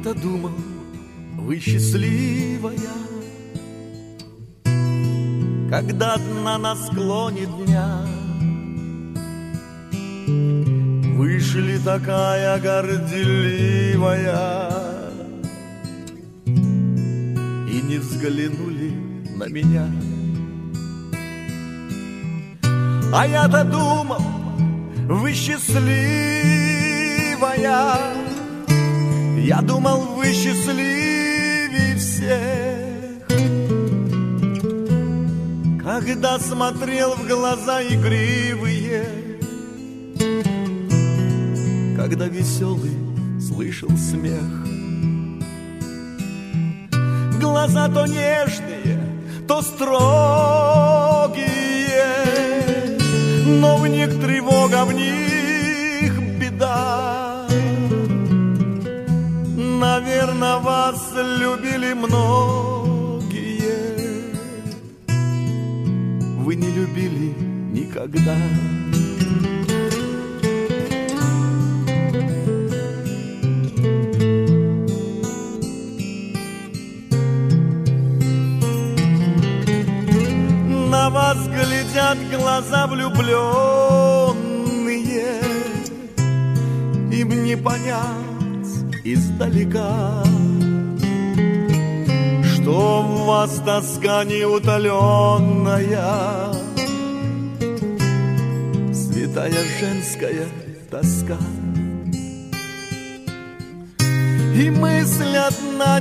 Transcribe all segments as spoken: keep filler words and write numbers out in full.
я-то думал, вы счастливая, когда дна на склоне дня вышли такая горделивая и не взглянули на меня. А я-то думал, вы счастливая, я думал, вы счастливее всех, когда смотрел в глаза игривые, когда веселый слышал смех. Глаза то нежные, то строгие, но в них тревога, в них беда. Наверно, вас любили многие, вы не любили никогда. На вас глядят глаза влюбленные, им не понять издалека, что в вас тоска неутоленная, святая женская тоска. И мысль одна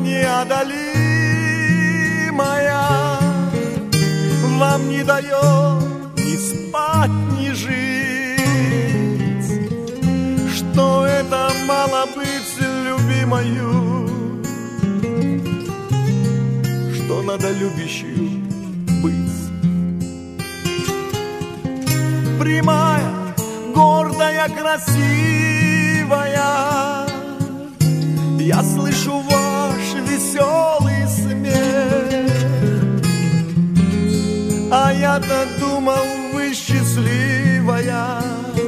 неодолимая вам не дает ни спать, ни жить, что это мало быть любимою, что надо любящую быть. Прямая, гордая, красивая, я слышу ваш веселый смех. А я-то думал, вы счастливая,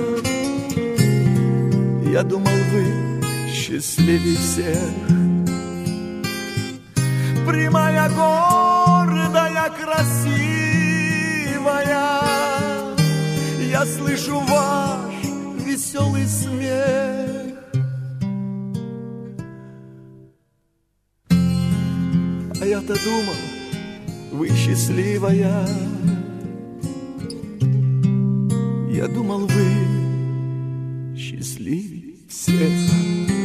я думал, вы счастливее всех. Прямая, гордая, красивая, я слышу ваш веселый смех. А я-то думал, вы счастливая, я думал, вы счастливее всех.